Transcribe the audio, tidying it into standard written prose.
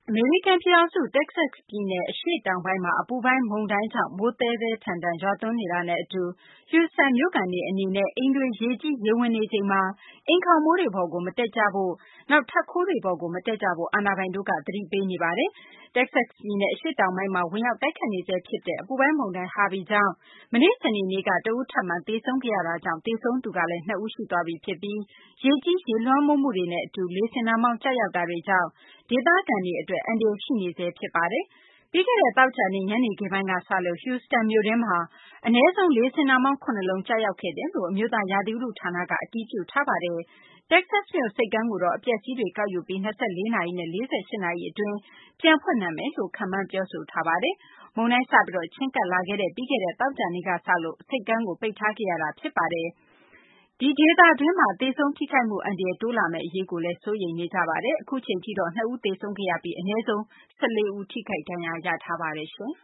အမေရိကန်ပြည်ထောင်စု တက္ကဆက်ပြည်နယ် အရှေ့တောင်ပိုင်းမှာ အပူပိုင်းမုန်တိုင်းကြောင့် မိုးသည်းသည်းထန်ထန် ရွာသွန်းနေတာနဲ့အတူ Houston မြို့ခံတွေအနေနဲ့ အိမ်တွေ ရေကြီးရေဝင်နေချိန်မှာ အိမ်ခေါင်မိုးတွေပေါ်ကို မတက်ကြဖို့၊ နောက် ထပ်ခိုးတွေပေါ်ကို မတက်ကြဖို့ အာဏာပိုင်တို့က သတိပေးနေပါတယ်။ တက္ကဆက်ပြည်နယ် အရှေ့တောင်ပိုင်းမှာ ဝင်ရောက်တိုက်ခတ်နေဆဲဖြစ်တဲ့ အပူပိုင်းမုန်တိုင်း Harvey ကြောင့် မနေ့ စနေနေ့က တဦးထပ်မံ သေဆုံးခဲ့ရတာကြောင့် သေဆုံးသူကလည်း ၂ ဦး ရှိသွားပြီဖြစ်ပြီး ရေကြီးရေလွှမ်းမိုးမှုတွေနဲ့အတူ လေဆင်နှာမောင်း ကျရောက်တာတွေကြောင့် ဒေသခံတွေအတွက် အန္တရာယ်ရှိနေဆဲ ဖြစ်ပါတယ်။ ပြီးခဲ့တဲ့ သောကြာနေ့ ညနေခင်းပိုင်းကစလို့ Houston မြို့တွင်းမှာ အနည်းဆုံး လေဆင်နှာမောင်း ၇ လုံး ကျရောက်ခဲ့တယ်လို့ အမျိုးသားရာသီဥတုဌာနက အတည်ပြုထားပါတယ်။ တက္ကဆက်မြို့ ဆိပ်ကမ်းကိုတော့ အပျက်အစီးတွေ ကောက်ယူပြီး ၂၄ နာရီနဲ့ ၄၈ နာရီအတွင်း ပြန်ဖွင့်နိုင်မယ်လို့ ခန့်မှန်း ပြောဆိုထားပါတယ်။ မုန်တိုင်းစပြီး ချဉ်းကပ်လာခဲ့တဲ့ ပြီးခဲ့တဲ့ သောကြာနေ့ကစလို့ ဆိပ်ကမ်းကို ပိတ်ထားခဲ့ရတာ ဖြစ်ပါတယ်။ ဒီဒေသတွင်းမှာ သေဆုံးထိခိုက်မှု အန္တရာယ် တိုးလာမယ့်အရေးကိုလည်း စိုးရိမ်နေကြပါတယ်။ အခုအချိန်ထိတော့ ၂ ဦး သေဆုံးခဲ့ရပြီး အနည်းဆုံး ၁၄ ဦး ထိခိုက်ဒဏ်ရာ ရထားပါတယ်။